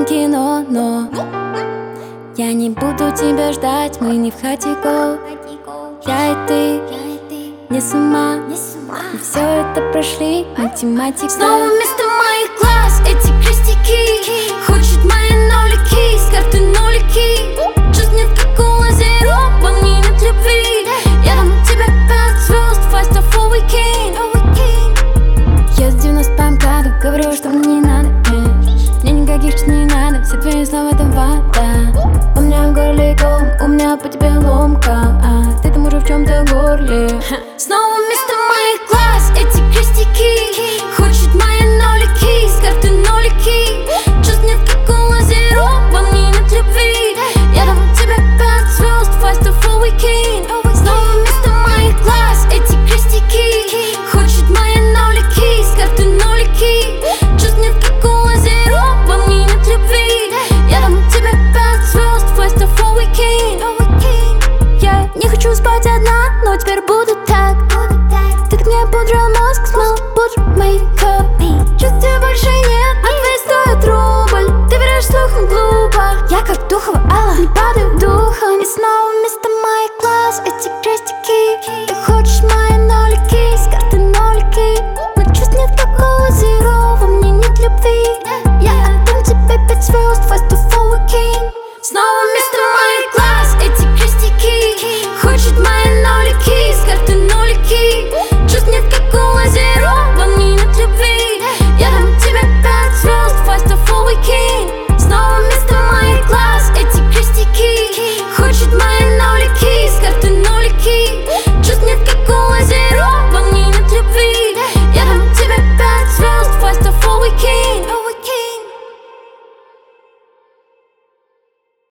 этом кино, но я не буду тебя ждать, мы не в хатико. Я и ты, не с ума, мы все это прошли, математика. Снова вместо моих глаз эти крестики. Хочет мои нолики, с карты нулики. Чувств нет, как у лазеров, во мне нет любви. Я дам тебе 5 звезд, fast of all weekend. Я с 90 по МКАДу говорю, что мне не надо, мне никаких чувств не надо, все твои слова это вода. У меня в горле ком, у меня по тебе ломка, а ты там уже в чем-то горле. Снова вместо моих глаз эти крестики. Хочет мои нолики, с карты нулики. Чувств нет, как у лазеров, во мне нет любви. Я дам тебе 5 звезд, fast of all weekend. Снова вместо моих глаз эти крестики. Хочет мои нолики, с карты нулики. Чувств нет, как у лазеров, во мне нет любви. Я дам тебе 5 звезд, fast of all weekend. Я не хочу спать одна, но теперь буду так. Ты так мне пудрил мозг, смыл пудру мейкап. Чувств тебе больше нет, а твои стоят рубль. Ты врешь слухом глупо, я как духова Алла, не падаю духом. И снова вместо моих глаз эти крестики. Ты хочешь мои нолики, с карты нолики. Но чувств нет, как у лазеров, во мне нет любви.